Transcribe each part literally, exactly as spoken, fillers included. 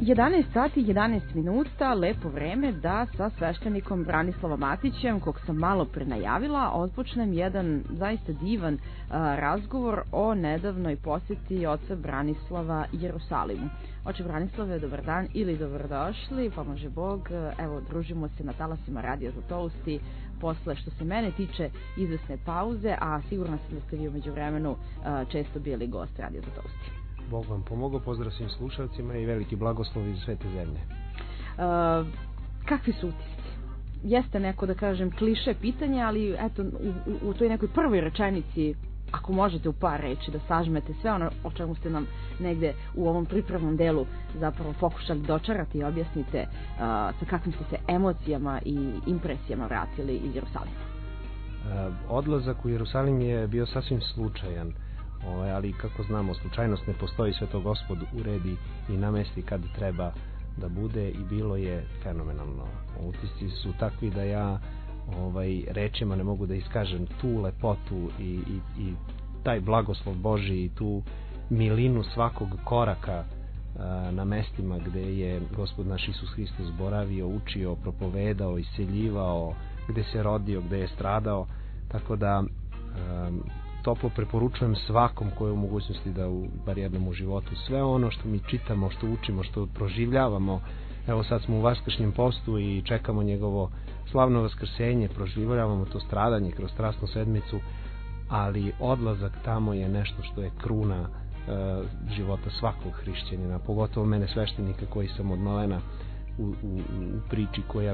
jedanaest sati i jedanaest minuta, lepo vreme da sa sveštenikom Branislavom Matićem, kog sam malo pre najavila, otpočnem jedan zaista divan uh, razgovor o nedavnoj posjeti oca Branislava Jerusalimu. Oče Branislave, dobar dan ili dobrodošli, pomože Bog. Evo, družimo se na talasima Radija za Tousti posle, što se mene tiče, izvesne pauze, a sigurno sam da ste vi umeđu vremenu uh, često bili gost Radija za Tousti. Bog vam pomogao, pozdrav svim slušalcima i veliki blagoslov iz svete zemlje. Uh, kakvi su utisci? Jeste neko, da kažem, kliše pitanje, ali eto, u, u, u toj nekoj prvoj rečenici, ako možete u par reči da sažmete sve ono o čemu ste nam negde u ovom pripremnom delu zapravo pokušali dočarati i objasnite uh, sa kakvim ste se emocijama i impresijama vratili iz Jerusalima. Uh, odlazak u Jerusalim je bio sasvim slučajan. Ove, ali kako znamo, slučajnost ne postoji, sve to Gospod uredi i namesti kad treba da bude i bilo je fenomenalno. Utisci su takvi da ja ovaj, rečima ne mogu da iskažem tu lepotu i, i, i taj blagoslov Božji i tu milinu svakog koraka a, na mestima gde je Gospod naš Isus Hristos boravio, učio, propovedao, isceljivao, gde se rodio, gde je stradao, tako da a, toplo preporučujem svakom koji je u mogućnosti da u bar jednom u životu sve ono što mi čitamo, što učimo, što proživljavamo. Evo sad smo u vaskršnjem postu i čekamo njegovo slavno vaskrsenje, proživljavamo to stradanje kroz strasnu sedmicu, ali odlazak tamo je nešto što je kruna e, života svakog hrišćanina, pogotovo mene sveštenika koji sam od malena u, u, u priči koja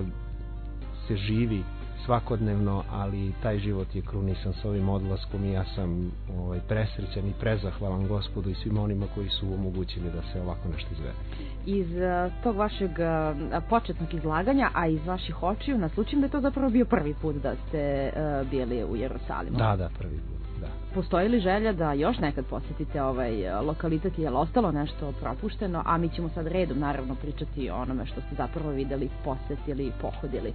se živi svakodnevno, ali taj život je krunisan s ovim odlaskom i ja sam ovaj, presrećan i prezahvalan Gospodu i svim onima koji su omogućili da se ovako nešto izvede. Iz uh, tog vašeg uh, početnog izlaganja, a iz vaših očiju, naslučim da je to zapravo bio prvi put da ste uh, bili u Jerusalimu. Da, da, prvi put, da. Postoji li želja da još nekad posjetite ovaj lokalitet, je li ostalo nešto propušteno, a mi ćemo sad redom naravno pričati o onome što ste zapravo videli, posjetili, pohodili.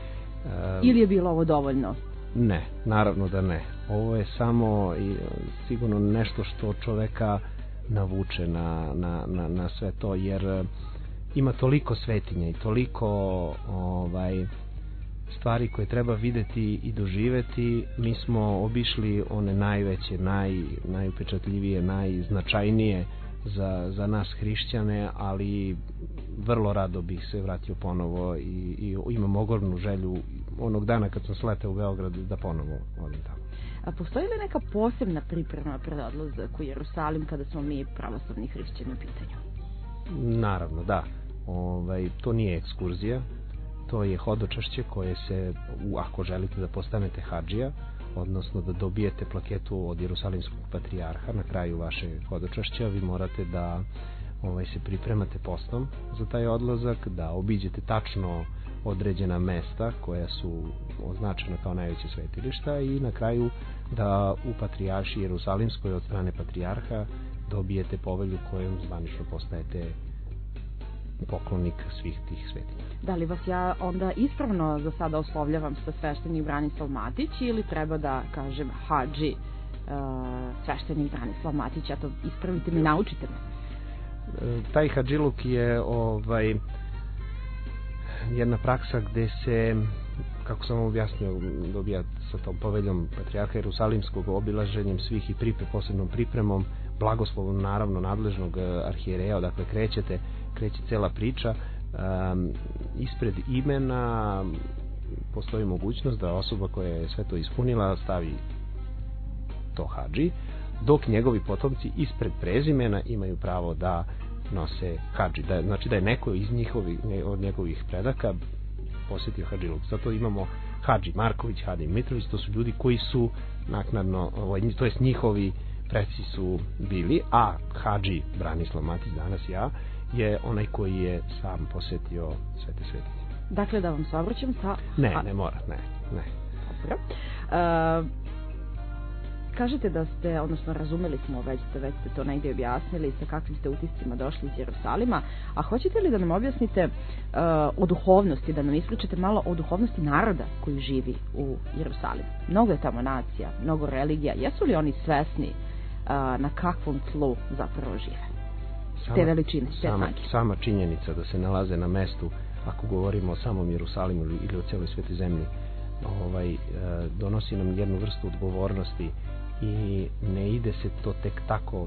Ili je bilo ovo dovoljno? Ne, naravno da ne. Ovo je samo i sigurno nešto što čoveka navuče na, na, na, na sve to, jer ima toliko svetinja i toliko ovaj, stvari koje treba videti i doživeti. Mi smo obišli one najveće, naj, najupečatljivije, najznačajnije za, za nas hrišćane, ali vrlo rado bih se vratio ponovo i, i imam ogromnu želju onog dana kad sam sletao u Beograd da ponovo odem tamo. A postoji li neka posebna priprema pred odlazak u Jerusalim kada smo mi pravoslavni hrišćani u pitanju? Naravno, da. Ovaj, to nije ekskurzija, to je hodočašće koje se, ako želite da postanete hadžija, odnosno da dobijete plaketu od Jerusalimskog patrijarha na kraju vaše hodočašća, vi morate da ovaj, se pripremate postom za taj odlazak, da obiđete tačno određena mesta koja su označena kao najveće svetilišta i na kraju da u patrijarši Jerusalimskoj od strane patrijarha dobijete povelju kojom zvanično postajete poklonik svih tih svetinja. Da li vas ja onda ispravno za sada oslovljavam sa sveštenik Branislav Matić ili treba da kažem hadži uh, sveštenik Branislav Matić, a to ispravite mi, naučite me. Taj hadžiluk je ovaj jedna praksa gde se, kako sam objasnio, dobija sa tom poveljom patrijarha Jerusalimskog, obilaženjem svih i pripe, posebnom pripremom, blagoslovom naravno nadležnog arhijereja, odakle krećete, kreće cela priča. Um, ispred imena postoji mogućnost da osoba koja je sve to ispunila stavi to hadži, dok njegovi potomci ispred prezimena imaju pravo da nose hadži, da, znači da je neko iz njihovi, od njegovih predaka posjetio hadžiluk. Zato imamo hadži Marković, hadži Mitrović, to su ljudi koji su naknadno, to jest njihovi preci su bili, a hadži Branislav Matić, danas ja, je onaj koji je sam posjetio sve te svetinje. Dakle, da vam se obraćam sa... Ne, ne mora, ne, ne. Dobro. Uh, kažete da ste, odnosno razumeli smo već, da već ste to negdje objasnili sa kakvim ste utiscima došli iz Jerusalima, a hoćete li da nam objasnite uh, o duhovnosti, da nam ispričate malo o duhovnosti naroda koji živi u Jerusalimu? Mnogo je tamo nacija, mnogo religija. Jesu li oni svesni uh, na kakvom tlu zapravo žive? sama, te veličine, te sama, snage. Sama činjenica da se nalaze na mestu, ako govorimo o samom Jerusalimu ili o cijeloj svetoj zemlji, ovaj, donosi nam jednu vrstu odgovornosti i ne ide se to tek tako,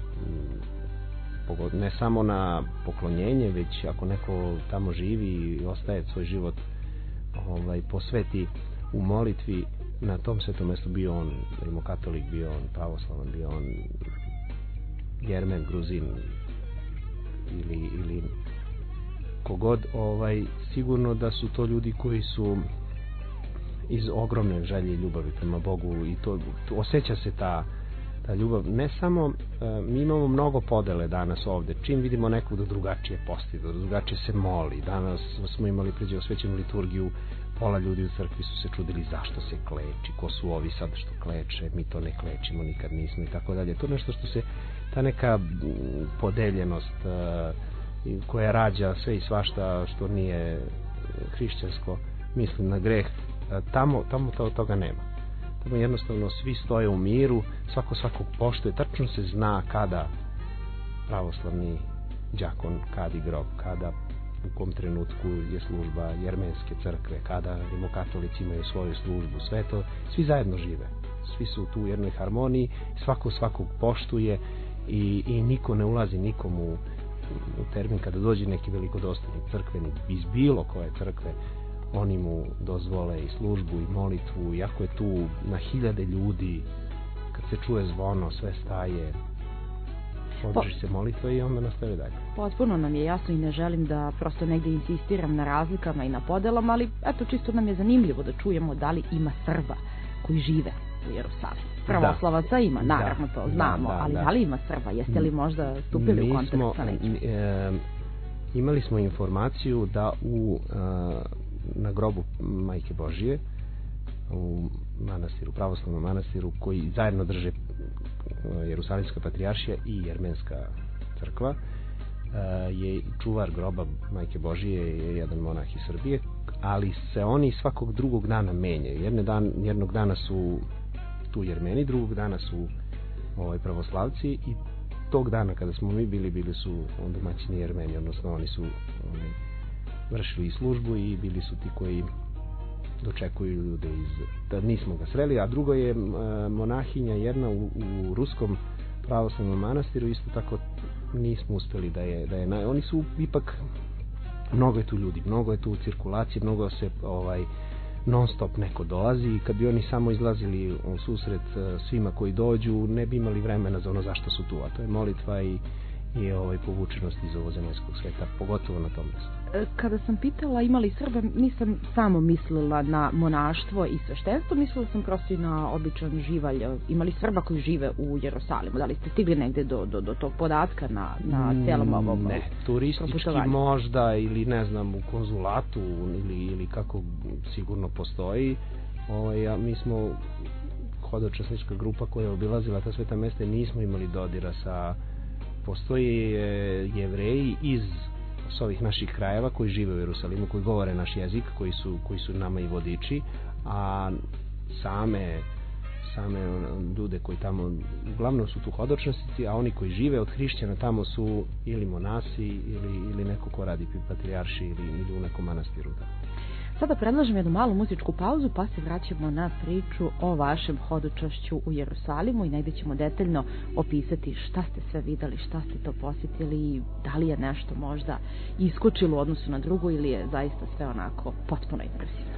ne samo na poklonjenje, već ako neko tamo živi i ostaje svoj život ovaj, posveti u molitvi na tom svetom mjestu, bio on rimokatolik, bio on pravoslavan, bio on Jermen, Gruzin ili, ili kogod, ovaj, sigurno da su to ljudi koji su iz ogromne želje i ljubavi prema Bogu i to, to osjeća se ta, ta ljubav. Ne samo, uh, mi imamo mnogo podele danas ovde, čim vidimo nekog da drugačije posti, da drugačije se moli. Danas smo imali pređe osvećenu liturgiju, pola ljudi u crkvi su se čudili zašto se kleči, ko su ovi sad što kleče, mi to ne klečimo, nikad nismo i tako dalje. To je nešto što se, ta neka podeljenost uh, koja rađa sve i svašta što nije hrišćansko, mislim na greh, tamo, tamo to, toga nema. Tamo jednostavno svi stoje u miru, svako svakog poštuje, tačno se zna kada pravoslavni đakon kadi grob, kada u kom trenutku je služba jermenske crkve, kada rimokatolici imaju svoju službu, sve to, svi zajedno žive. Svi su tu u jednoj harmoniji, svako svakog poštuje i, i niko ne ulazi nikomu u, u termin kada dođe neki velikodostojnik crkveni iz bilo koje crkve, oni mu dozvole i službu i molitvu, iako je tu na hiljade ljudi, kad se čuje zvono, sve staje, održi se molitva i onda nastavi dalje. Potpuno nam je jasno i ne želim da prosto negdje insistiram na razlikama i na podelama, ali eto čisto nam je zanimljivo da čujemo da li ima Srba koji žive u Jerusalimu. Pravoslavaca ima, naravno da, to znamo, da, da, ali da. da li ima Srba? Jeste li možda stupili Mi u kontakt smo, sa nekim? E, imali smo informaciju da u e, na grobu Majke Božije u manastiru, pravoslavnom manastiru koji zajedno drže Jerusalimska patrijaršija i Jermenska crkva, je čuvar groba Majke Božije je jedan monah iz Srbije, ali se oni svakog drugog dana menjaju. Jedne dan, jednog dana su tu Jermeni, drugog dana su ovaj, pravoslavci i tog dana kada smo mi bili, bili su domaćini Jermeni, odnosno oni su oni, vršili službu i bili su ti koji dočekuju ljude iz, da nismo ga sreli, a drugo je monahinja jedna u, u ruskom pravoslavnom manastiru, isto tako nismo uspeli da je, da je na, oni su ipak, mnogo je tu ljudi, mnogo je tu cirkulacije, mnogo se ovaj non stop neko dolazi i kad bi oni samo izlazili u susret svima koji dođu, ne bi imali vremena za ono zašto su tu, a to je molitva i i ovaj povučenost iz ovozemaljskog sveta, pogotovo na tom mjestu. Kada sam pitala imali Srba, nisam samo mislila na monaštvo i sveštenstvo, mislila sam prosto i na običan živalj. Imali Srba koji žive u Jerusalimu? Da li ste stigli negde do, do, do tog podatka na, na cijelom ovom Ne, turistički možda ili ne znam u konzulatu ili, ili kako sigurno postoji. Ovaj, ja, mi smo hodočasnička grupa koja je obilazila ta sveta mjesta i nismo imali dodira sa postoji Jevreji iz s ovih naših krajeva koji žive u Jerusalimu, koji govore naš jezik, koji su, koji su nama i vodiči, a same same ljude koji tamo uglavnom su tu hodočasnici, a oni koji žive od hrišćana tamo su ili monasi ili, ili neko ko radi pri patrijarši ili, ili u nekom manastiru. Da. Sada predlažem jednu malu muzičku pauzu pa se vraćamo na priču o vašem hodočašću u Jerusalimu i negdje ćemo detaljno opisati šta ste sve videli, šta ste to posjetili i da li je nešto možda iskočilo u odnosu na drugo ili je zaista sve onako potpuno impresivno.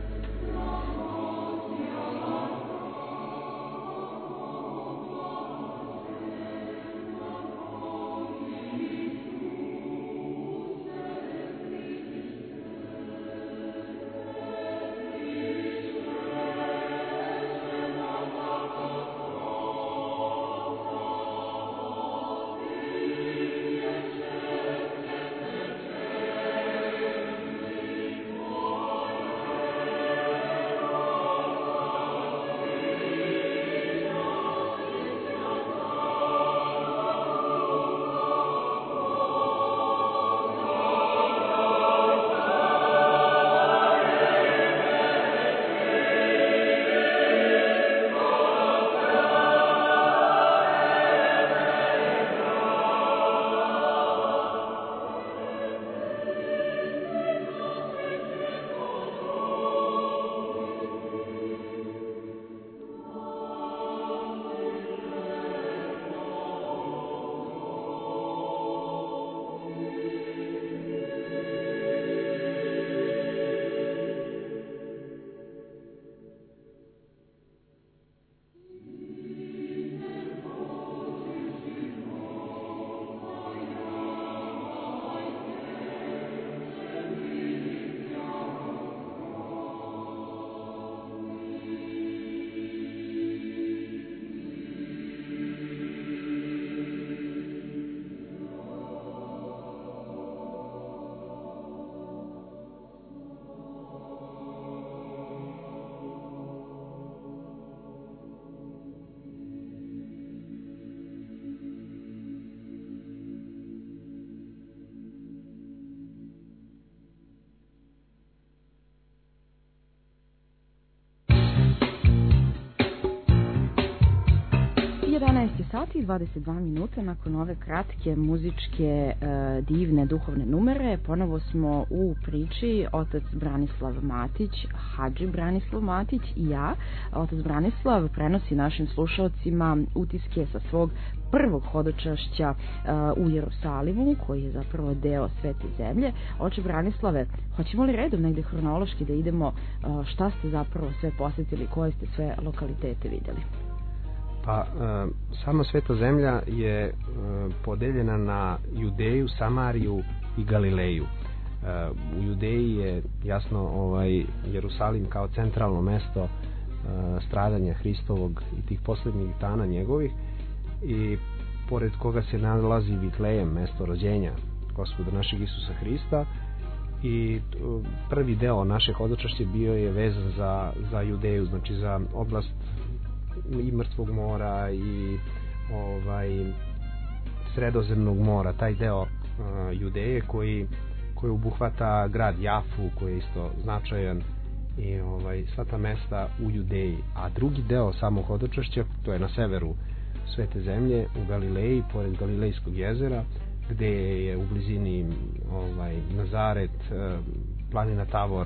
jedanaest sati i dvadeset dva minuta nakon ove kratke muzičke e, divne duhovne numere. Ponovo smo u priči otac Branislav Matić, Hadži Branislav Matić i ja. Otac Branislav prenosi našim slušalcima utiske sa svog prvog hodočašća uh, u Jerusalimu, koji je zapravo deo Svete zemlje. Oče Branislave, hoćemo li redom negde hronološki da idemo uh, šta ste zapravo sve posjetili, koje ste sve lokalitete vidjeli? Pa, uh, sama Sveta zemlja je uh, podeljena na Judeju, Samariju i Galileju. Uh, u Judeji je jasno ovaj Jerusalim kao centralno mesto uh, stradanja Hristovog i tih posljednjih dana njegovih, i pored koga se nalazi Vitlejem, mesto rođenja Gospoda našeg Isusa Hrista, i prvi deo našeg hodočašća bio je vezan za, za Judeju, znači za oblast i Mrtvog mora i ovaj Sredozemnog mora, taj deo uh, Judeje koji, koji obuhvata grad Jafu, koji je isto značajan, i ovaj, sva ta mesta u Judeji. A drugi deo samog hodočašća, to je na severu Svete zemlje, u Galileji, pored Galilejskog jezera, gde je u blizini ovaj, Nazaret, planina Tavor,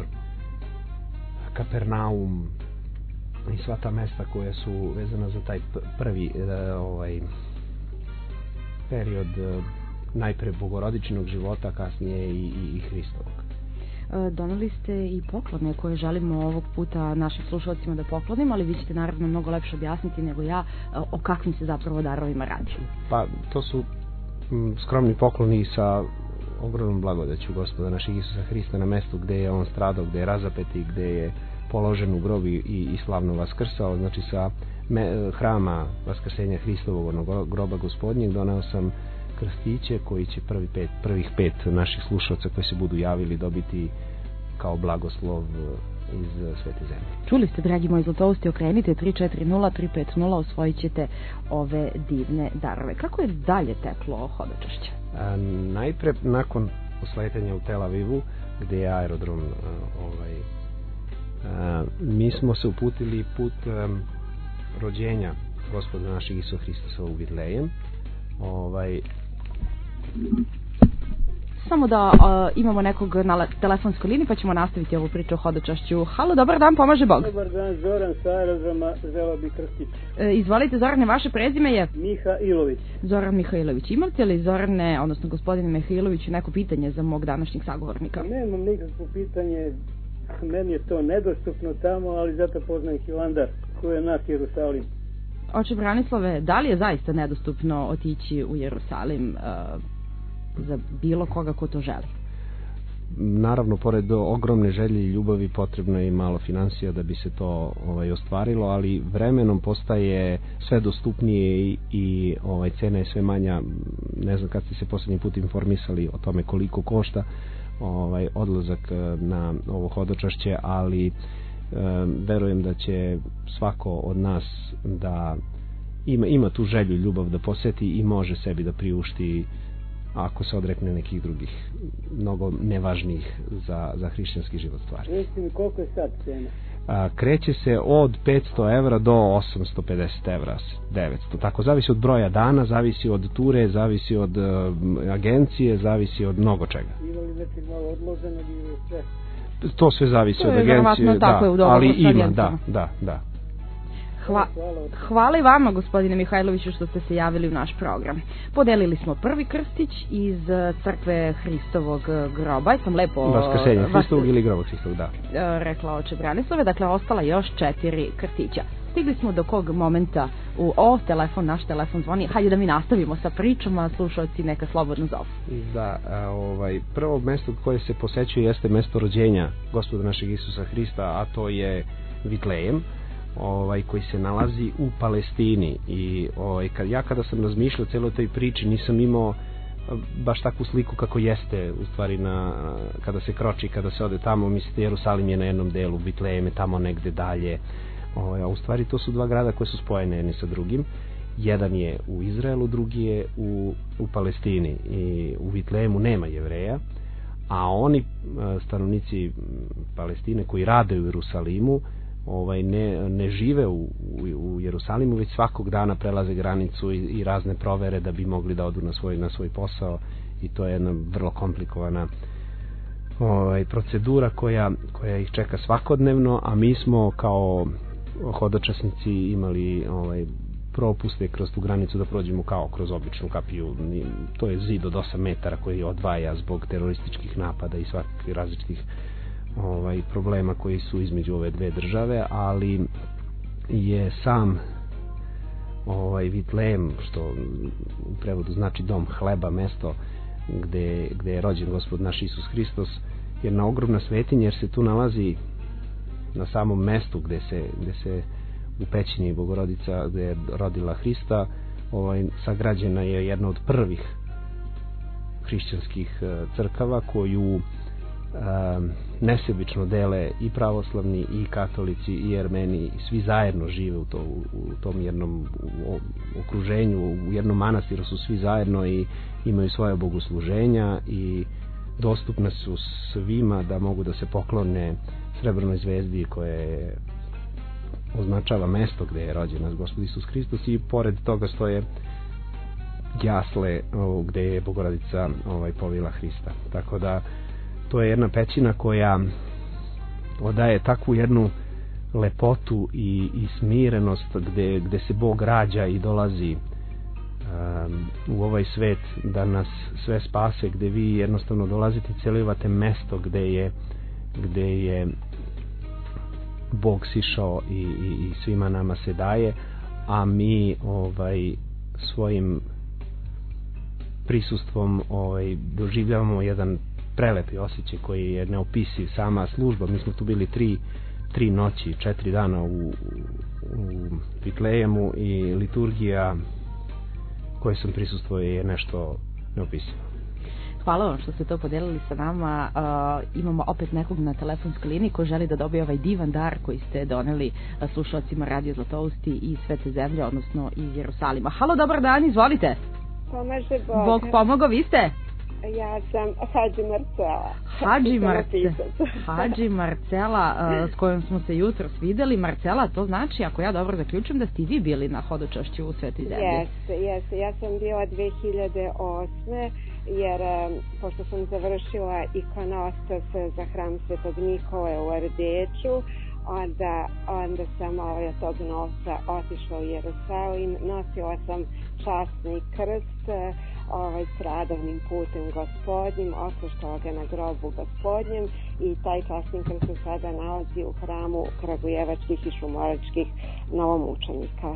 Kapernaum i sva ta mesta koja su vezana za taj prvi ovaj, period najpre bogorodičnog života, kasnije i, i, i Hristovog. Doneli ste i poklone koje želimo ovog puta našim slušalcima da poklonimo, ali vi ćete naravno mnogo lepše objasniti nego ja o kakvim se zapravo darovima radi. Pa to su m, skromni pokloni sa ogromnom blagodaću Gospoda našeg Isusa Hrista na mestu gde je on stradao, gde je razapet i gde je položen u grob i, i slavno vaskrsao. Znači sa me, hrama vaskrsenja Hristovog, onog groba Gospodnjeg, doneo sam krstiće koji će prvi pet, prvih pet naših slušalca koji se budu javili dobiti kao blagoslov iz Svete zemlje. Čuli ste, dragi moji zlatousti, okrenite tri četiri nula tri pet nula, osvojit ćete ove divne darove. Kako je dalje teklo hodočašće? A, najpre, nakon osletanja u Tel Avivu, gde je aerodrom a, ovaj, a, mi smo se uputili put a, rođenja Gospoda našeg Isusa Hristosa u Vitlejem. Ovaj, Samo da uh, imamo nekog na telefonskoj liniji, pa ćemo nastaviti ovu priču o hodočašću. Halo, dobar dan, pomaže Bog. Dobar dan, Zoran sa aerodroma, želeo bi krstić. E, izvolite, Zorane, vaše prezime je? Mihailović. Zoran Mihailović. Imate li, Zorane, odnosno gospodine Mihailoviću, neko pitanje za mog današnjeg sagovornika? Nemam nikakvo pitanje, meni je to nedostupno tamo, ali zato poznajem Hilandar, koji je naš Jerusalim. Oče Branislave, da li je zaista nedostupno otići u Jerusalim uh, za bilo koga ko to želi? Naravno, pored ogromne želje i ljubavi potrebno je i malo financija da bi se to ovaj, ostvarilo, ali vremenom postaje sve dostupnije i, i ovaj, cena je sve manja. Ne znam kad ste se posljednji put informisali o tome koliko košta ovaj, odlazak na ovo hodočašće, ali verujem da će svako od nas da ima, ima tu želju i ljubav da poseti i može sebi da priušti ako se odrekne nekih drugih mnogo nevažnijih za, za hrišćanski život stvari. Recimo, koliko je sad cena? A, kreće se od petsto evra do osamsto pedeset evra, devetsto. Tako, zavisi od broja dana, zavisi od ture, zavisi od uh, agencije, zavisi od mnogo čega. Ima li nečeg malo odloženog ili sve? To sve zavisi to od agencije, da, ali ima, da, da, da. Hva, hvala i vama, gospodine Mihajloviću, što ste se javili u naš program. Podelili smo prvi krstić iz crkve Hristovog groba. Ja sam lepo... Vaskrsenja Hristovog ili groba Hristovog, da. Rekla oče Branislave, dakle, ostala još četiri krstića. Stigli smo do kog momenta u o, telefon, naš telefon zvoni. Hajde da mi nastavimo sa pričom, a slušalci neka slobodno zovu. Da, a, ovaj, prvo mesto koje se posećuje jeste mesto rođenja Gospoda našeg Isusa Hrista, a to je Vitlejem, ovaj, koji se nalazi u Palestini. I ovaj, kad, ja kada sam razmišljao o celoj toj priči nisam imao baš takvu sliku kako jeste u stvari na, kada se kroči, kada se ode tamo. Mislite, Jerusalim je na jednom delu, Vitlejem je tamo negde dalje. O, a u stvari to su dva grada koje su spojene jedni sa drugim. Jedan je u Izraelu, drugi je u, u Palestini. I u Vitlejemu nema Jevreja, a oni stanovnici Palestine koji rade u Jerusalimu ovaj ne, ne žive u, u, u Jerusalimu, već svakog dana prelaze granicu i, i razne provere da bi mogli da odu na svoj, na svoj posao, i to je jedna vrlo komplikovana ovaj, procedura koja, koja ih čeka svakodnevno, a mi smo kao hodočasnici imali ovaj, propuste kroz tu granicu da prođemo kao kroz običnu kapiju. To je zid od osam metara koji odvaja zbog terorističkih napada i svakih različitih ovaj, problema koji su između ove dve države, ali je sam ovaj Vitlejem, što u prevodu znači dom hleba, mesto gde, gde je rođen Gospod naš Isus Hristos, jedna ogromna svetinja, jer se tu nalazi na samom mestu gde se, gde se u pećini Bogorodica, gde je rodila Hrista, ovaj, sagrađena je jedna od prvih hrišćanskih crkava koju Um, nesebično dele i pravoslavni i katolici i Armeni, i svi zajedno žive u, to, u, u tom jednom u, u okruženju, u jednom manastiru su svi zajedno i imaju svoje bogosluženja i dostupne su svima da mogu da se poklone srebrnoj zvezdi koje označava mesto gde je rođen naš Gospod Isus Hristos, i pored toga stoje jasle gde je Bogorodica ovaj, povila Hrista. Tako da to je jedna pećina koja odaje takvu jednu lepotu i, i smirenost gde, gde se Bog rađa i dolazi um, u ovaj svet da nas sve spase, gde vi jednostavno dolazite i celivate mesto gde je gde je Bog sišao i, i, i svima nama se daje, a mi ovaj svojim prisustvom ovaj doživljavamo jedan prelepi osjećaj koji je neopisiv. Sama služba, mi smo tu bili tri, tri noći, četiri dana u, u Vitlejemu, i liturgija kojoj sam prisustvovao je nešto neopisivo. Hvala vam što ste to podelili sa nama. Uh, imamo opet nekog na telefonskoj liniji ko želi da dobije ovaj divan dar koji ste doneli uh, slušalcima Radio Zlatousti i Svete zemlje, odnosno iz Jerusalima. Halo, dobar dan, izvolite. Pomaže Bog. Bog pomogao, vi ste? Ja sam Hadži Marcela. Hadži Marcela, Hadži Marcela uh, s kojom smo se jutros videli. Marcela, to znači, ako ja dobro zaključim, da ste vi bili na hodočašću u Sveti zemlji. Jeste, jeste. Ja sam bila dve hiljade osme jer um, pošto sam završila ikonostas za hram Svetog Nikole u Ardeču, onda, onda sam ovaj, od tog novca otišla u Jerusalim, nosila sam časni krst ovaj, stradavnim putem Gospodnjim, okrštala ga na grobu Gospodnjem, i taj časni krst se sada nalazi u hramu kragujevačkih i šumoračkih novomučenika.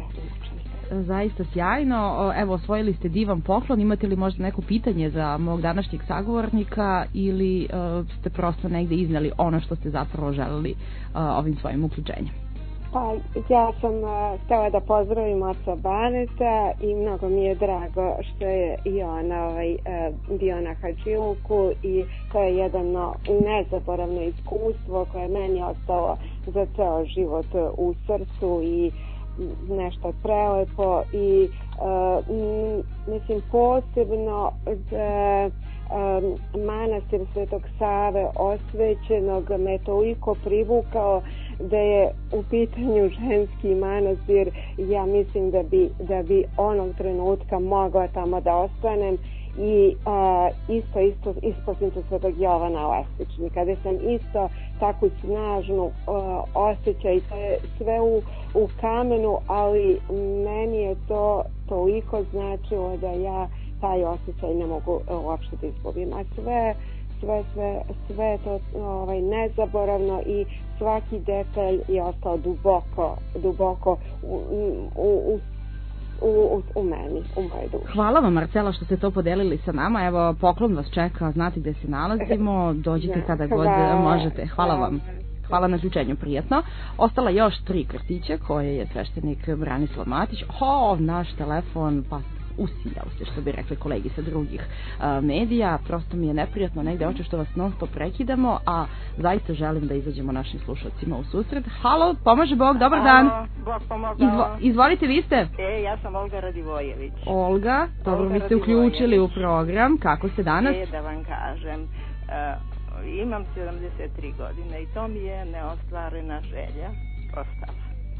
Zaista sjajno. Evo, osvojili ste divan poklon. Imate li možda neko pitanje za mog današnjeg sagovornika, ili uh, ste prosto negde iznali ono što ste zapravo želeli uh, ovim svojim uključenjem? Pa, ja sam uh, htjela da pozdravim oca Baneta i mnogo mi je drago što je i on ovaj, uh, bio na Hadžiluku, i to je jedno nezaboravno iskustvo koje je meni ostalo za ceo život u srcu i nešto prelepo, i uh, m, mislim posebno da um, manastir Svetog Save osvećenog me toliko privukao da je u pitanju ženski manastir. Ja mislim da bi, da bi onog trenutka mogla tamo da ostanem, i a, isto isto isposnicu Svetog Jovana Lesvičnika, kada sam isto takvu snažnu a, osjećaj, to je sve u, u kamenu, ali meni je to toliko značilo da ja taj osjećaj ne mogu uopšte da izgubim, a sve sve, sve, sve to ovaj, nezaboravno, i svaki detalj je ostao duboko duboko u, u, u U, u, u meni, u mojoj duši. Hvala vam, Marcela, što ste to podelili sa nama. Evo, poklon vas čeka, znate gde se nalazimo, dođite kada god možete. Hvala vam. Hvala na ključenju, prijatno. Ostala još tri kartića koje je sveštenik Branislav Matić. O, naš telefon, pa usijao se, što bi rekli kolegi sa drugih uh, medija. Prosto mi je neprijatno negde oče što vas non stop prekidamo, a zaista želim da izađemo našim slušalcima u susret. Halo, pomaže Bog, dobar dan. Halo, Bog pomogao. Izvo, izvolite, vi ste? E, ja sam Olga Radivojević. Olga, dobro, Olga vi ste uključili u program. Kako ste danas? E, da vam kažem, uh, imam sedamdeset tri godine i to mi je neostvarena želja ostala.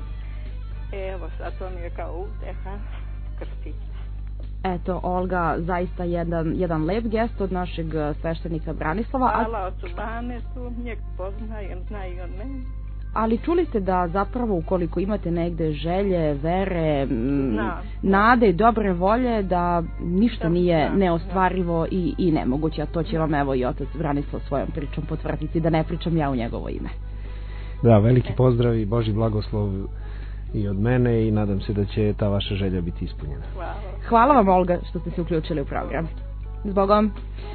Evo, sad to mi je kao uteha krstića. Eto, Olga, zaista jedan, jedan lep gest od našeg sveštenika Branislava. Hvala ocu Banetu, njeg poznajem, zna i on meni. Ali čuli ste da zapravo ukoliko imate negde želje, vere, Znam. nade i dobre volje, da ništa Da, nije da, neostvarivo i, i nemoguće, a to će vam evo i otac Branislav svojom pričom potvrditi, da ne pričam ja u njegovo ime. Da, veliki pozdrav i Božji blagoslov i od mene i nadam se da će ta vaša želja biti ispunjena. Hvala. Hvala vam, Olga, što ste se uključili u program. Zbogom.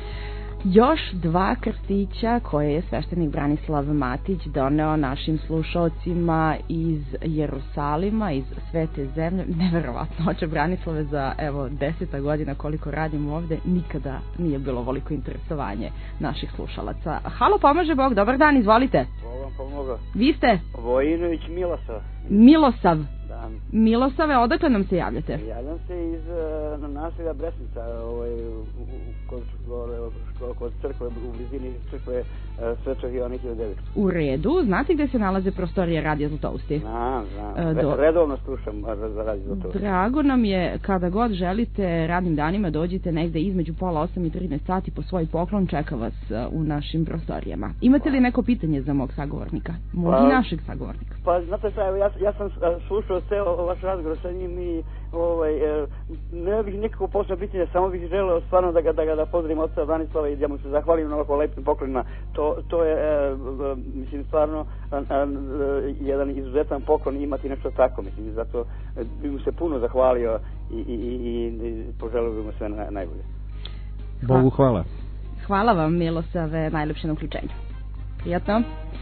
Još dva krstića koje je sveštenik Branislav Matić doneo našim slušalcima iz Jerusalima, iz svete zemlje. Neverovatno, oče Branislave, za evo deseta godina koliko radim ovde, nikada nije bilo voliko interesovanje naših slušalaca. Halo, pomaže Bog, dobar dan, izvolite. Bog vam pomogao. Vi ste? Vojinović Milosav. Milosav. Da. Milosave, odakle nam se javljate? Javljam se iz uh, naselja Bresnica, ovaj, u, u, kod, kod, kod crkve, u blizini crkve uh, Svetog Ivana devet. U redu, znate gde se nalaze prostorije Radio Zlatousti? Znam, znam. E, do... Redovno slušam za Radio Zlatousti. Drago nam je, kada god želite, radnim danima dođite negde između pola osam i trinaest sati po svoj poklon, čeka vas uh, u našim prostorijama. Imate li neko pitanje za mog sagovornika? Možda pa, našeg sagovornika? Pa, znate šta, ja, ja sam slušao ceo vaš razgovor sa njim i ovaj, ne bih nikako posebno pitanje, samo bih želeo stvarno da ga, da ga da pozdravim oca Branislava i da mu se zahvalim na ovako lepim poklonima. To, to je, e, mislim, stvarno a, a, jedan izuzetan poklon imati nešto tako, mislim, zato bih mu se puno zahvalio i, i, i, i poželio bih mu sve na, najbolje. Bogu hvala. Hvala vam, Milosave, najlepše na uključenju. Prijatno.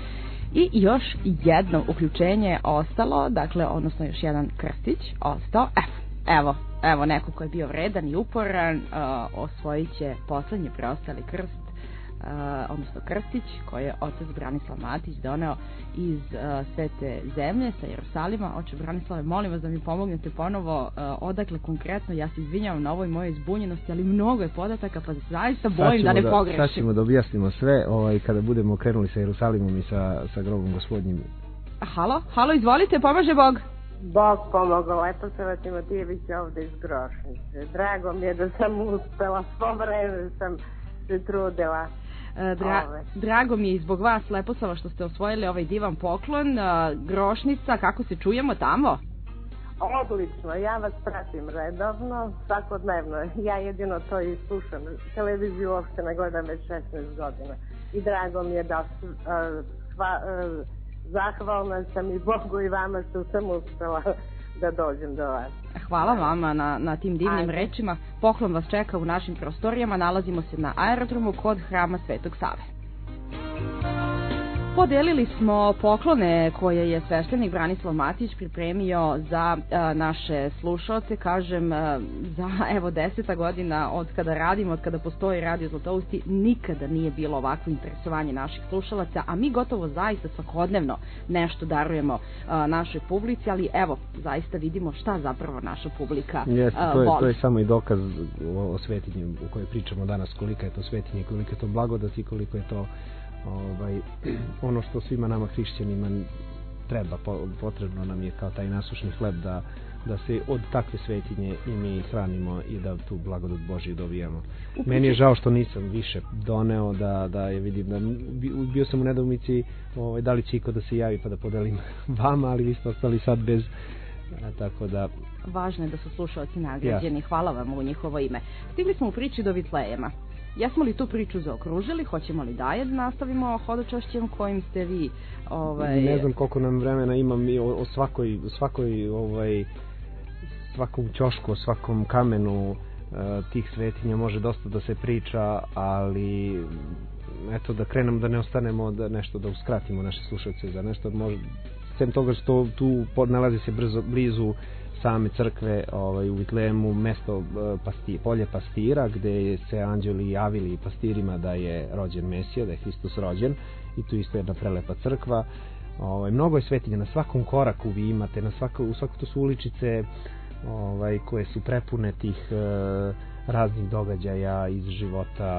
I još jedno uključenje ostalo, dakle, odnosno još jedan krstić ostao. Evo, evo, evo neko ko je bio vredan i uporan, uh, osvojit će poslednji preostali krst, uh, odnosno krstić koji je otac Branislav Matić doneo iz uh, svete zemlje sa Jerusalima. Oče Branislave, molim vas da mi pomognete ponovo, uh, odakle konkretno, ja se izvinjavam na ovoj mojoj zbunjenosti, ali mnogo je podataka, pa zaista bojim da ne da, pogrešim. Sad ćemo da objasnimo sve ovaj, kada budemo krenuli sa Jerusalimom i sa, sa grobom Gospodnjim. Halo, halo, izvolite, pomaže Bog. Bog pomogao, lepo se vas Timotijević ovde iz Grošnice. Drago mi je da sam uspela, svo vreme sam se trudila. Dra, drago mi je i zbog vas, Leposava, što ste osvojili ovaj divan poklon. Grošnica, kako se čujemo tamo? Odlično, ja vas pratim redovno, svakodnevno. Ja jedino to i slušam. Televiziju uopšte ne gledam već šesnaest godina. I drago mi je da uh, sva, uh, zahvalna sam i Bogu i vama što sam uspela da dođem do vas. Hvala vama na, na tim divnim Ajde. rečima. Poklon vas čeka u našim prostorijama. Nalazimo se na aerodromu kod hrama Svetog Save. Podelili smo poklone koje je sveštenik Branislav Matić pripremio za a, naše slušalce, kažem, a, za evo deseta godina od kada radimo, od kada postoji Radio Zlatousti, nikada nije bilo ovakvo interesovanje naših slušalaca, a mi gotovo zaista svakodnevno nešto darujemo a, našoj publici, ali evo, zaista vidimo šta zapravo naša publika Jeste, a, to je, voli. To je samo i dokaz o, o svetinju u kojoj pričamo danas, kolika je to svetinje, koliko je to blagodat i koliko je to ovaj, ono što svima nama hrišćanima treba, potrebno nam je kao taj nasušni hleb da, da se od takve svetinje i mi hranimo i da tu blagodat Božju dobijamo. Meni je žao što nisam više doneo, da, da je vidim da bio sam u nedoumici ovaj, da li će iko da se javi pa da podelim vama, ali vi ste ostali sad bez, a, tako da važno je da su slušalci nagrađeni. Ja. Hvala vam u njihovo ime. Stigli smo u priči do Vitlejema. Jesmo li tu priču zaokružili? Hoćemo li dalje da nastavimo hodočašćem kojim ste vi? Ovaj... Ne znam koliko nam vremena imam i o, o svakoj, svakoj ovaj, svakom ćošku, o svakom kamenu uh, tih svetinja može dosta da se priča, ali eto da krenemo da ne ostanemo da nešto da uskratimo naše slušalce za nešto može, sem toga što tu nalazi se brzo, blizu same crkve ovaj, u Vitlejemu mesto pasti, polje pastira gde se anđeli javili pastirima da je rođen Mesija, da je Hristos rođen i tu isto jedna prelepa crkva. Ovaj, mnogo je svetinja, na svakom koraku vi imate, na svako, u svako to su uličice ovaj, koje su prepune tih eh, raznih događaja iz života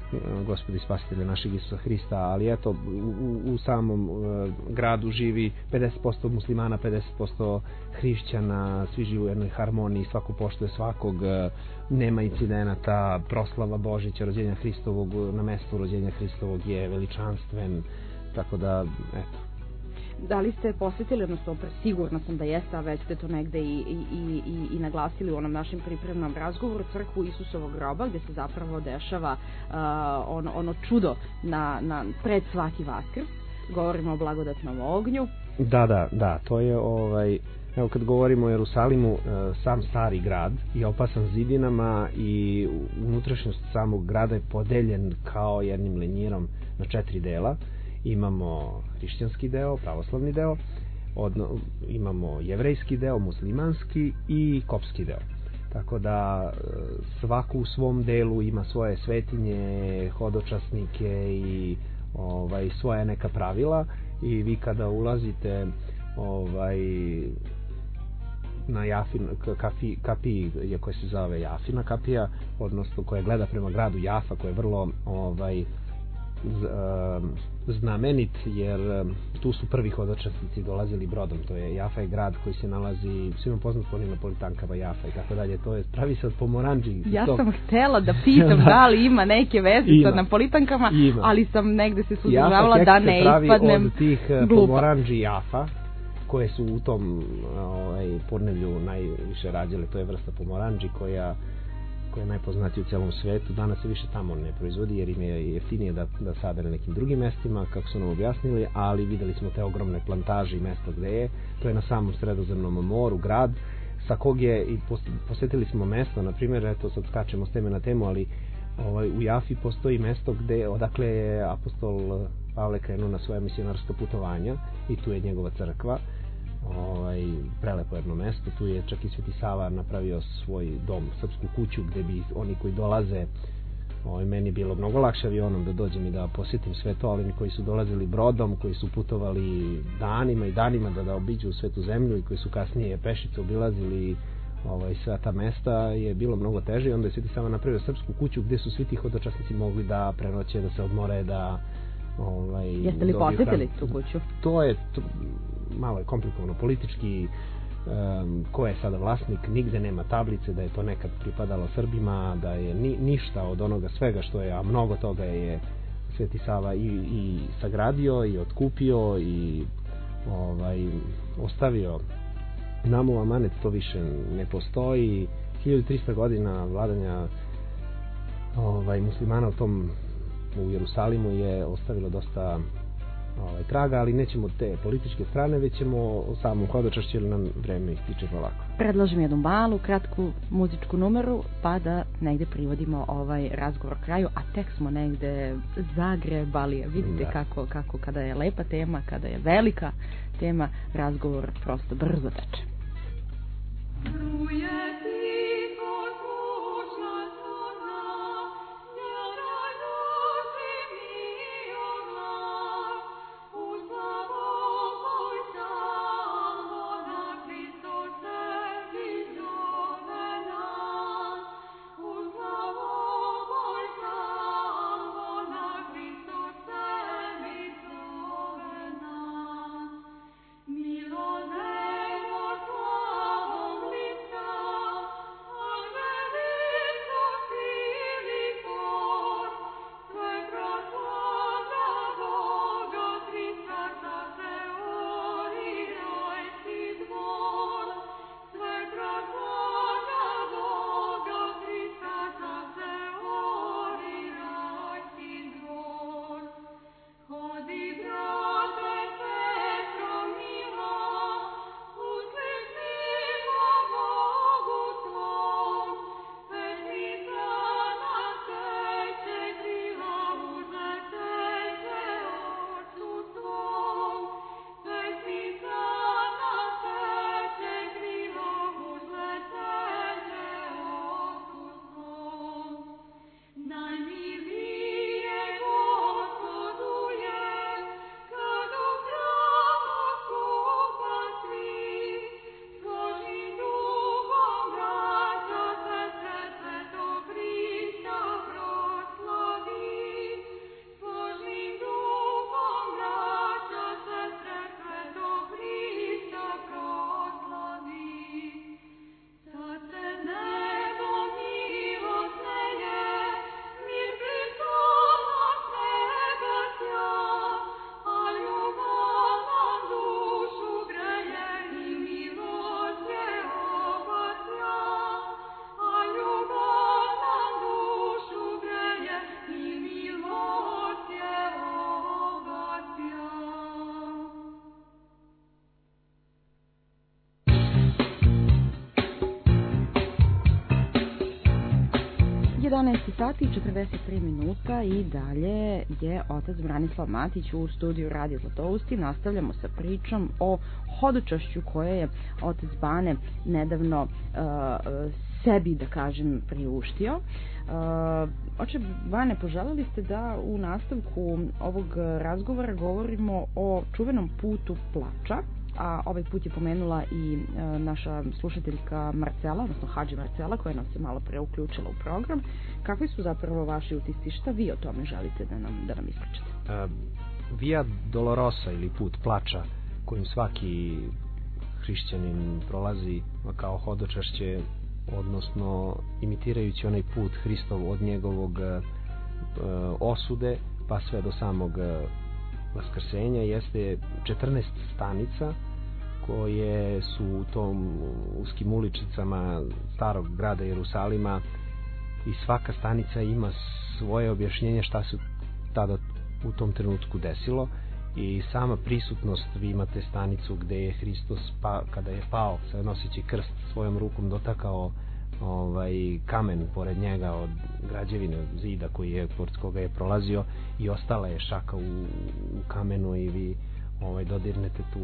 Gospoda i spasitelja našeg Isusa Hrista, ali eto u, u, u samom uh, gradu živi pedeset posto muslimana, pedeset posto hrišćana, svi žive u jednoj harmoniji, svako poštuje svakog, uh, nema incidenata, proslava Božića, rođenja Hristovog na mestu rođenja Hristovog je veličanstven, tako da eto. Da li ste posjetili, odnosno sigurno sam da jeste, a već ste to negde i, i, i, i naglasili u onom našem pripremnom razgovoru, crkvu Isusovog groba, gdje se zapravo dešava uh, ono, ono čudo na, na, pred svaki Vaskrs. Govorimo o blagodatnom ognju. Da, da, da, to je ovaj... Evo kad govorimo o Jerusalimu, sam stari grad je opasan zidinama i unutrašnjost samog grada je podeljen kao jednim lenjirom na četiri dela. Imamo hrišćanski deo, pravoslavni deo, odno, imamo jevrejski deo, muslimanski i kopski deo. Tako da svako u svom delu ima svoje svetinje, hodočasnike i ovaj, svoje neka pravila i vi kada ulazite ovaj, na Jafin, kafi, kapiji koja se zove Jafina kapija, odnosno koja gleda prema gradu Jafa, koja je vrlo ovaj, znamenit, jer tu su prvi hodočasnici dolazili brodom. To je Jafa je grad koji se nalazi svima poznat po onim napolitankama Jafa i tako dalje. To je pravi se od pomorandži. Ja to... sam htjela da pitam da li ima neke veze ima. sa napolitankama, ima. Ali sam negde se suzdržavala da ne ispadnem od tih glupa. pomorandži Jafa koje su u tom ovaj, podneblju najviše rađale. To je vrsta pomorandži koja koja je najpoznatija u celom svetu. Danas se više tamo ne proizvodi jer im je jeftinije da, da sade na nekim drugim mestima, kako su nam objasnili, ali videli smo te ogromne plantaže i mesta gde je. To je na samom Sredozemnom moru, grad, sa kog je, i posjetili smo mesto, na primjer, eto sad skačemo s teme na temu, ali ovaj, u Jafi postoji mesto gde, odakle je apostol Pavle krenuo na svoje misionarsko putovanja i tu je njegova crkva. Ovaj, prelepo jedno mesto, tu je čak i Sveti Sava napravio svoj dom, srpsku kuću gdje bi oni koji dolaze, ovaj, meni je bilo mnogo lakše avionom da dođem i da posjetim sve to, ali oni koji su dolazili brodom, koji su putovali danima i danima da, da obiđu svetu zemlju i koji su kasnije pešice obilazili ovaj, sva ta mesta, je bilo mnogo teže i onda je Sveti Sava napravio srpsku kuću gdje su svi ti hodočasnici mogli da prenoće, da se odmore, da ovaj, jeste li posjetili tu kuću? To je to, malo je komplikovano politički, um, ko je sada vlasnik, nigde nema tablice da je to nekad pripadalo Srbima, da je ni, ništa od onoga svega što je, a mnogo toga je Sveti Sava i, i sagradio i otkupio i ovaj, ostavio nam u amanet, to više ne postoji. hiljadu trista godina vladanja ovaj, muslimana u tom u Jerusalimu je ostavilo dosta ovaj, traga, ali nećemo te političke strane, već ćemo o samom hodočašću, jer nam vreme ističe polako. Predlažem jednu malu, kratku muzičku numeru, pa da negde privodimo ovaj razgovor kraju, a tek smo negde zagrebali. Vidite da. kako, kako kada je lepa tema, kada je velika tema, razgovor prosto brzo teče. Milosrdno jedanaest sati i četrdeset tri minuta i dalje je otac Branislav Matić u studiju Radio Zlatousti. Nastavljamo sa pričom o hodočašću koje je otac Bane nedavno uh, sebi, da kažem, priuštio. Uh, oče Bane, poželjeli ste da u nastavku ovog razgovora govorimo o čuvenom putu plača, a ovaj put je pomenula i e, naša slušateljka Marcela, odnosno Hadži Marcela, koja nam se malo pre uključila u program. Kakvi su zapravo vaši utisci? Šta vi o tome želite da nam, da nam ispričate? Uh, Via Dolorosa ili put plača, kojim svaki hrišćanin prolazi kao hodočašće, odnosno imitirajući onaj put Hristov od njegovog uh, osude pa sve do samog uh, vaskrsenja, jeste četrnaest stanica koje su u tom uskim uličicama starog grada Jerusalima i svaka stanica ima svoje objašnjenje šta se tada u tom trenutku desilo. I sama prisutnost, vi imate stanicu gde je Hristos pa, kada je pao, sad noseći krst svojom rukom dotakao ovaj kamen pored njega od građevine zida koji je pored koga je prolazio i ostala je šaka u, u kamenu i vi ovaj dodirnete tu,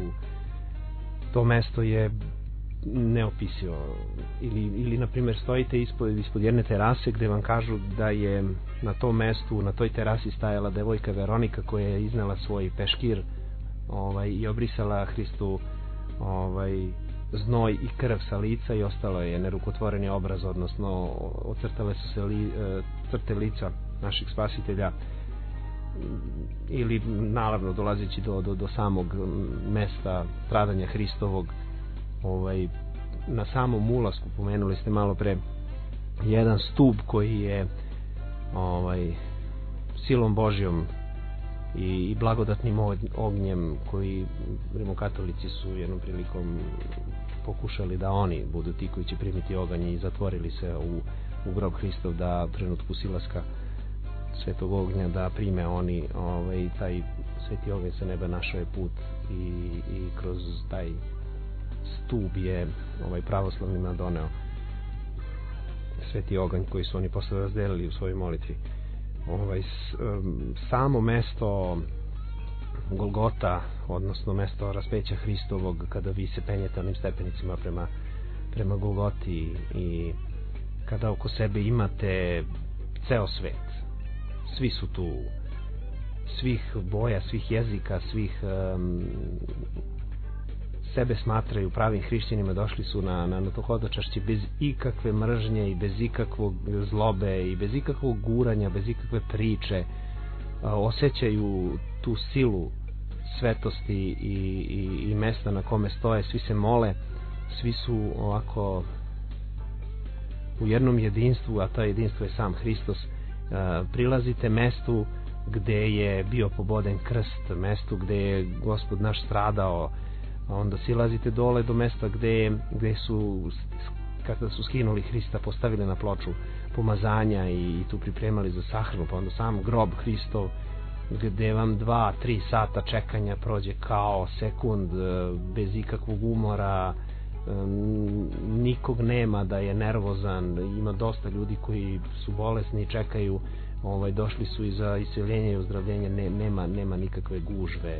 to mesto je neopisivo. Ili, ili na primjer stojite ispod, ispod jedne terase gde vam kažu da je na tom mestu, na toj terasi stajala devojka Veronika koja je iznela svoj peškir ovaj, i obrisala Hristu ovaj znoj i krv sa lica i ostalo je nerukotvoreni obraz, odnosno ocrtale su se li, crte lica naših spasitelja. Ili naravno dolazeći do, do, do samog mesta stradanja Hristovog, ovaj, na samom ulasku, pomenuli ste malo pre, jedan stup koji je ovaj, silom Božjom i, i blagodatnim ognjem koji rimokatolici su jednom prilikom pokušali da oni budu ti koji će primiti oganj i zatvorili se u, u grob Hristov, da trenutku silaska svetog ognja da prime oni ovaj, taj sveti oganj sa neba našao je put i, i kroz taj stup je ovaj pravoslavnima doneo sveti oganj koji su oni posle razdelili u svojoj molitvi. Ovaj, samo mesto Golgota, odnosno mesto raspeća Hristovog, kada vi se penjete onim stepenicima prema, prema Golgoti i kada oko sebe imate ceo svet, svi su tu, svih boja, svih jezika, svih um, sebe smatraju pravim hrišćanima, došli su na, na, na to hodočašće bez ikakve mržnje i bez ikakvog zlobe i bez ikakvog guranja, bez ikakve priče, a, osjećaju tu silu svetosti i, i, i mesta na kome stoje, svi se mole, svi su ovako u jednom jedinstvu, a to jedinstvo je sam Hristos. A, prilazite mestu gde je bio poboden krst, mestu gde je Gospod naš stradao, a onda silazite dole do mesta gde, gde su, kada su skinuli Hrista, postavili na ploču pomazanja i, i tu pripremali za sahranu, pa onda sam grob Hristov gde vam dva, tri sata čekanja prođe kao sekund, bez ikakvog umora, nikog nema da je nervozan, ima dosta ljudi koji su bolesni i čekaju, ovaj, došli su i za isceljenje i ozdravljenje, ne, nema, nema nikakve gužve.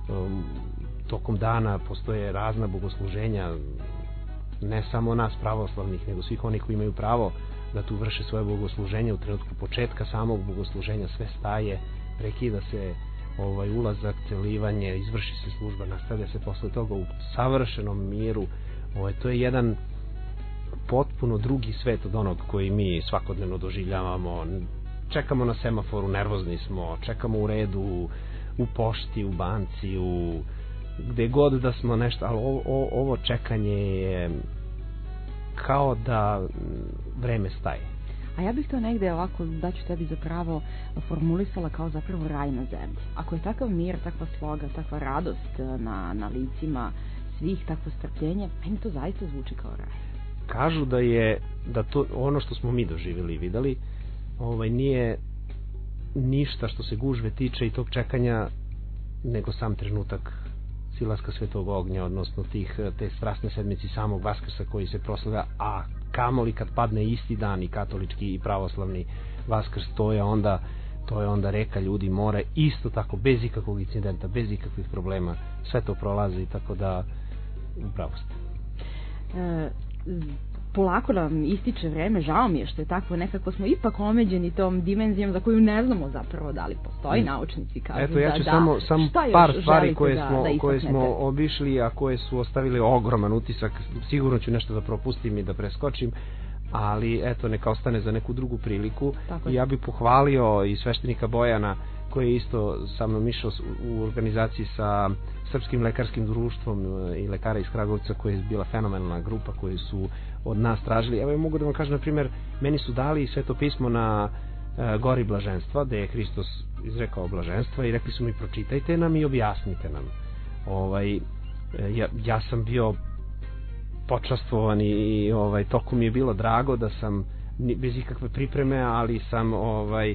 Tokom dana postoje razna bogosluženja, ne samo nas pravoslavnih, nego svih onih koji imaju pravo da tu vrše svoje bogosluženje. U trenutku početka samog bogosluženja sve staje, prekida se ovaj ulazak, celivanje, izvrši se služba, nastavlja se posle toga u savršenom miru. Ovaj, to je jedan potpuno drugi svet od onog koji mi svakodnevno doživljavamo. Čekamo na semaforu, nervozni smo, čekamo u redu, u pošti, u banci, u gde god da smo nešto, ali ovo, ovo čekanje je kao da vreme staje. A ja bih to negde ovako, da ću tebi zapravo formulisala kao zapravo raj na zemlji. Ako je takav mir, takva sloga, takva radost na, na licima svih, takvo strpljenje, meni to zaista zvuči kao raj. Kažu da je, da to ono što smo mi doživjeli i videli, ovaj, nije ništa što se gužve tiče i tog čekanja, nego sam trenutak silaska svetog ognja, odnosno tih, te strasne sedmici samog Vaskrsa koji se proslavlja, a kamoli kad padne isti dan i katolički i pravoslavni Vaskrs, to je onda to je onda reka ljudi more, isto tako bez ikakvog incidenta, bez ikakvih problema, sve to prolazi, tako da upravo ste. E, polako nam ističe vreme, žao mi je što je tako, nekako smo ipak omeđeni tom dimenzijom za koju ne znamo zapravo da li postoji, naučnici kažu. Eto, ja ću da, samo, da. samo par stvari koje da, smo, da koje smo obišli, a koje su ostavili ogroman utisak, sigurno ću nešto da propustim i da preskočim, ali eto, neka ostane za neku drugu priliku. I ja bih pohvalio i sveštenika Bojana, koji je isto sa mnom išao u organizaciji sa Srpskim lekarskim društvom i lekara iz Kragovca, koja je bila fenomenalna grupa koji su od nas tražili. Evo ja mogu da vam kažem, na primjer, meni su dali Sveto pismo na e, gori blaženstva, gde je Hristos izrekao blaženstva i rekli su mi pročitajte nam i objasnite nam. Ovaj, e, ja, ja sam bio počastvovan i ovaj, toku mi je bilo drago da sam bez ikakve pripreme, ali sam ovaj,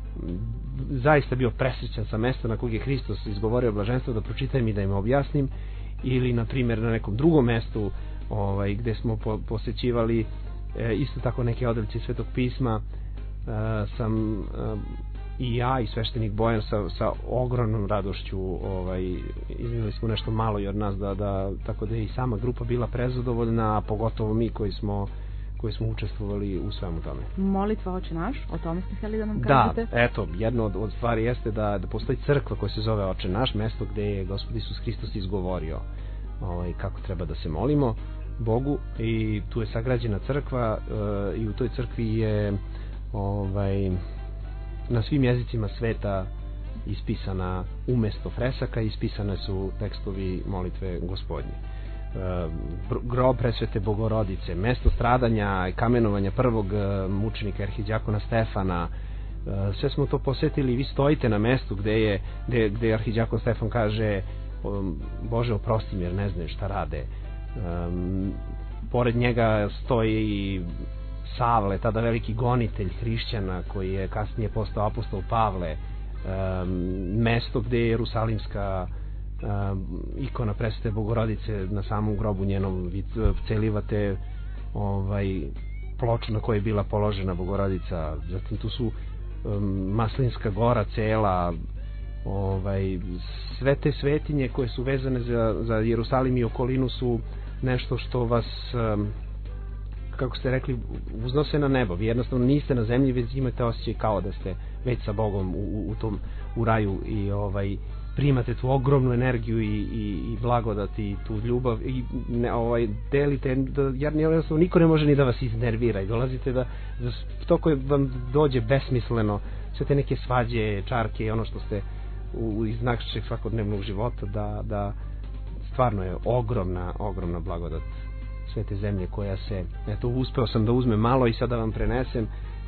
zaista bio presrećan sa mesta na kog je Hristos izgovorio blaženstvo, da pročitam i da im objasnim. Ili na primjer na nekom drugom mestu ovaj, gde smo po, posjećivali e, isto tako neke odjeljci Svetog pisma, e, sam e, i ja i sveštenik Bojan sa, sa ogromnom radošću ovaj, iznijeli smo nešto malo i od nas, da, da, tako da je i sama grupa bila prezadovoljna, a pogotovo mi koji smo koji smo učestvovali u svemu tome. Molitva Oče naš, o tome ste htjeli da nam kažete? Da, eto, jedno od, od stvari jeste da, da postoji crkva koja se zove Oče naš, mesto gde je Gospod Isus Hristos izgovorio ovaj, kako treba da se molimo Bogu, i tu je sagrađena crkva e, i u toj crkvi je ovaj, na svim jezicima sveta ispisana, umesto fresaka ispisane su tekstovi molitve Gospodnje. Grob Presvete Bogorodice, mesto stradanja i kamenovanja prvog mučenika arhidjakona Stefana, sve smo to posjetili. Vi stojite na mestu gde je gde, gde arhidjakon Stefan kaže Bože oprosti mi jer ne znaju šta rade. Um, pored njega stoji Savle, tada veliki gonitelj hrišćana koji je kasnije postao apostol Pavle. Um, mesto gde je Jerusalimska Uh, ikona Presvete Bogorodice, na samom grobu njenom vi celivate ovaj, ploču na kojoj je bila položena Bogorodica. Zatim tu su um, Maslinska gora cela, ovaj, sve te svetinje koje su vezane za, za Jerusalim i okolinu su nešto što vas um, kako ste rekli, uznose na nebo. Vi jednostavno niste na zemlji, već imate osjećaj kao da ste već sa Bogom u, u tom u raju i ovaj primate tu ogromnu energiju i, i, i blagodati i tu ljubav i ne, ovaj, delite, da, jer jednostavno niko ne može ni da vas iznervira i dolazite da, da to koje vam dođe besmisleno, sve te neke svađe, čarke i ono što ste u, iz našeg svakodnevnog života, da, da stvarno je ogromna, ogromna blagodat sve te zemlje koja se, eto, uspeo sam da uzmem malo i sada vam prenesem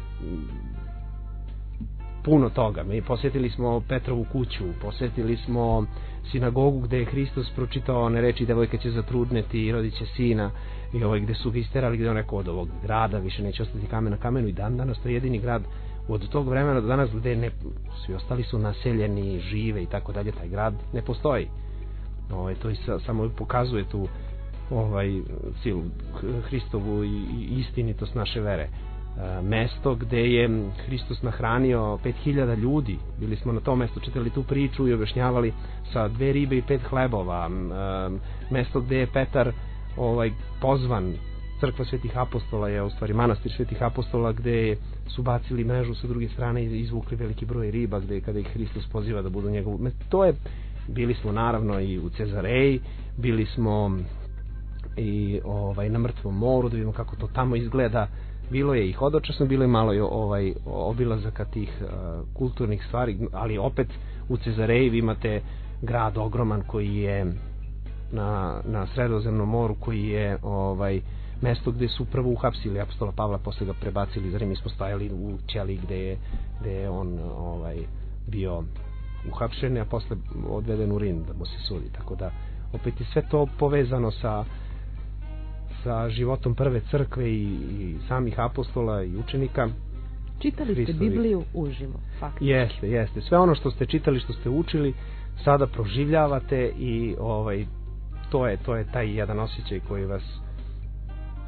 puno toga. Mi posjetili smo Petrovu kuću, posjetili smo sinagogu gde je Hristos pročitao one reči devojka će zatrudneti i rodit će sina, i ovaj gde su ga isterali, gde on rekao od ovog grada više neće ostati kamen na kamenu, i dan danas to je jedini grad od tog vremena do danas gde ne, svi ostali su naseljeni, žive i tako dalje, taj grad ne postoji. Ovaj, to i sa, samo pokazuje tu ovaj silu Hristovu i, i istinitost naše vere. E, mesto gde je Hristos nahranio pet hiljada ljudi, bili smo na tom mestu, čitali tu priču i objašnjavali sa dve ribe i pet hlebova. E, mesto gde je Petar ovaj pozvan, crkva Svetih apostola je u stvari manastir Svetih apostola, gde su bacili mrežu sa druge strane i izvukli veliki broj riba, gde kada ih Hristos poziva da budu njegov. To je, bili smo naravno i u Cezareji, bili smo i ovaj na Mrtvom moru da vidimo kako to tamo izgleda. Bilo je i hodočasno, bilo je malo i ovaj obilazaka tih uh, kulturnih stvari, ali opet u Cezareji vi imate grad ogroman koji je na, na Sredozemnom moru, koji je ovaj mesto gde su prvo uhapsili apostola Pavla, posle ga prebacili, zar mi smo stajali u ćeliji gde je, gde je on ovaj bio uhapšen, a posle odveden u Rim da mu se sudi, tako da opet je sve to povezano sa sa životom prve crkve i, i samih apostola i učenika. Čitali ste Hristovi. Bibliju uživo, faktički. Jeste, jeste. Sve ono što ste čitali, što ste učili, sada proživljavate i ovaj to je to je taj jedan osjećaj koji vas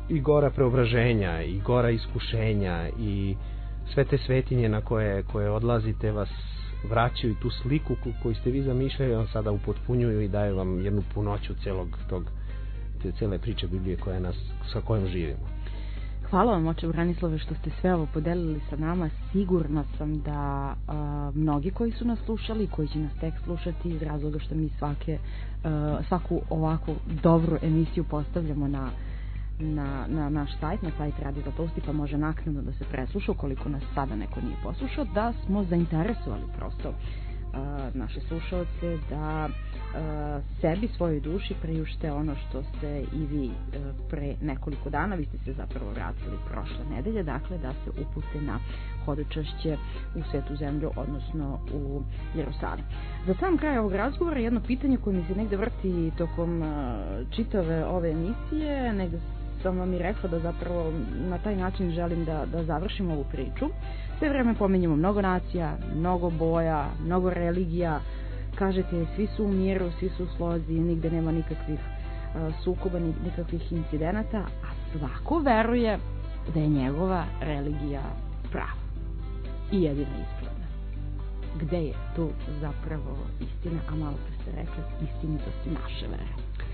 i gora preobraženja i gora iskušenja i sve te svetinje na koje, koje odlazite vas vraćaju tu sliku koju ste vi zamišljali, on sada upotpunjuju i daju vam jednu punoću celog tog, te cele priče Biblije koja nas, sa kojom živimo. Hvala vam, oče Branislave, što ste sve ovo podelili sa nama. Sigurna sam da a, mnogi koji su nas slušali, koji će nas tek slušati iz razloga što mi svake, a, svaku ovakvu dobru emisiju postavljamo na na, na naš sajt, na sajt Radio Zlatousti, pa može naknadno da se presluša ukoliko nas sada neko nije poslušao, da smo zainteresovali prosto uh, naše slušalce da uh, sebi, svojoj duši priušte ono što ste i vi uh, pre nekoliko dana, vi ste se zapravo vratili prošle nedelje, dakle da se upute na hodočašće u Svetu zemlju, odnosno u Jerusalim. Za sam kraj ovog razgovora jedno pitanje koje mi se negde vrti tokom uh, čitave ove emisije, negde sam vam i rekla da zapravo na taj način želim da, da završim ovu priču. Sve vreme pominjemo mnogo nacija, mnogo boja, mnogo religija, kažete svi su u miru, svi su u slozi, nigde nema nikakvih uh, sukoba, nikakvih incidenata, a svako veruje da je njegova religija prava i jedina ispravna. Gde je tu zapravo istina, a malo pre ste rekli istinitost naše vere?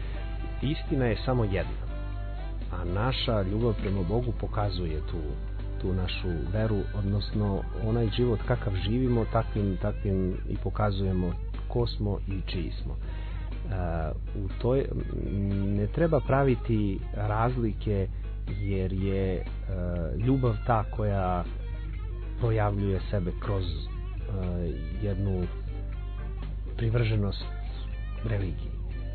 Istina je samo jedna, a naša ljubav prema Bogu pokazuje tu, tu našu veru, odnosno onaj život kakav živimo, takvim, takvim i pokazujemo ko smo i čiji smo. E, u toj, ne treba praviti razlike, jer je e, ljubav ta koja projavljuje sebe kroz e, jednu privrženost religiji.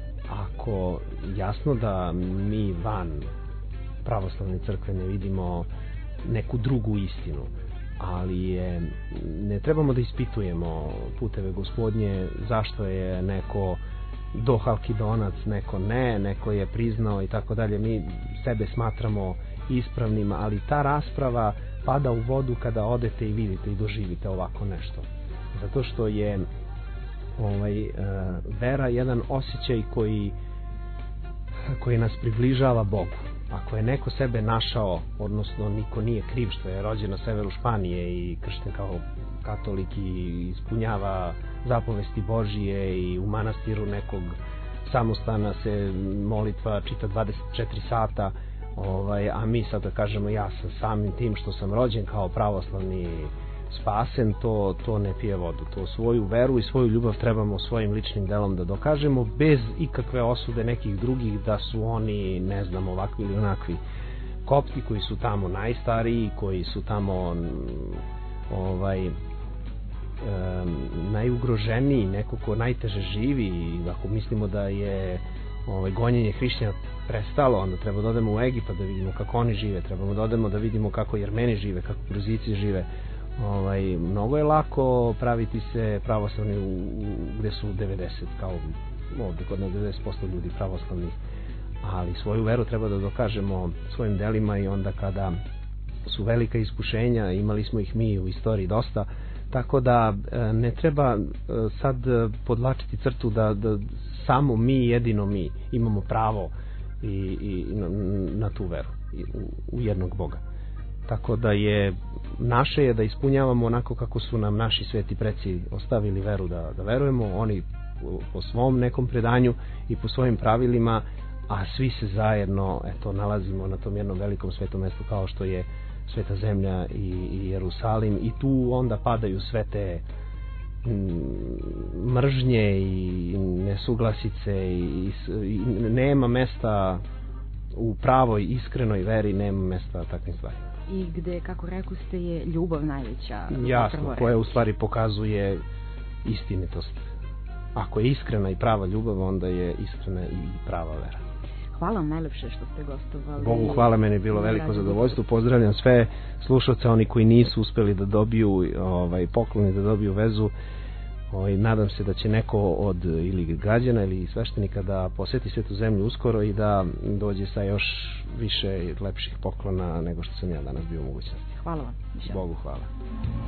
Ako jasno da mi van pravoslavne crkve ne vidimo neku drugu istinu, ali je, ne trebamo da ispitujemo puteve Gospodnje, zašto je neko do Halkidonac, neko ne, neko je priznao i tako dalje. Mi sebe smatramo ispravnim, ali ta rasprava pada u vodu kada odete i vidite i doživite ovako nešto. Zato što je ovaj, uh, vera jedan osjećaj koji koji nas približava Bogu. Ako je neko sebe našao, odnosno niko nije kriv što je rođen na severu Španije i kršten kao katolik i ispunjava zapovesti Božije i u manastiru nekog samostana se molitva čita dvadeset četiri sata, ovaj, a mi sad da kažemo ja sam samim tim što sam rođen kao pravoslavni spasen, to, to ne pije vodu. To svoju veru i svoju ljubav trebamo svojim ličnim delom da dokažemo bez ikakve osude nekih drugih da su oni, ne znam, ovakvi ili onakvi. Kopti koji su tamo najstariji, koji su tamo ovaj, um, najugroženiji, neko ko najteže živi, i ako mislimo da je ovaj, gonjenje hrišćana prestalo, onda treba da odemo u Egipat da vidimo kako oni žive, trebamo da odemo da vidimo kako Jermeni žive, kako Gruzici žive. Ovaj, mnogo je lako praviti se pravoslavni u, u, gde su devedeset, kao ovdje kod nas devedeset posto ljudi pravoslavnih, ali svoju veru treba da dokažemo svojim delima, i onda kada su velika iskušenja, imali smo ih mi u istoriji dosta, tako da ne treba sad podvlačiti crtu da, da samo mi, jedino mi imamo pravo i, i na, na tu veru u, u jednog Boga. Tako da je naše je da ispunjavamo onako kako su nam naši sveti preci ostavili veru da, da verujemo, oni po, po svom nekom predanju i po svojim pravilima, a svi se zajedno eto nalazimo na tom jednom velikom svetom mestu kao što je Sveta zemlja i, i Jerusalim, i tu onda padaju sve te m, mržnje i nesuglasice i, i nema mesta u pravoj iskrenoj veri, nema mesta takvim stvarima. I gde, kako rekao ste, je ljubav najveća. Jasno, koja u stvari pokazuje istinitost. Ako je iskrena i prava ljubav, onda je iskrena i prava vera. Hvala vam najlepše što ste gostovali. Bogu hvala, meni je bilo veliko zadovoljstvo. Pozdravljam sve slušalce, oni koji nisu uspeli da dobiju ovaj, pokloni, da dobiju vezu. Ovaj, nadam se da će neko od ili građana ili sveštenika da poseti Svetu zemlju uskoro i da dođe sa još više lepših poklona nego što sam ja danas bio u mogućnosti. Hvala vam. Bogu hvala.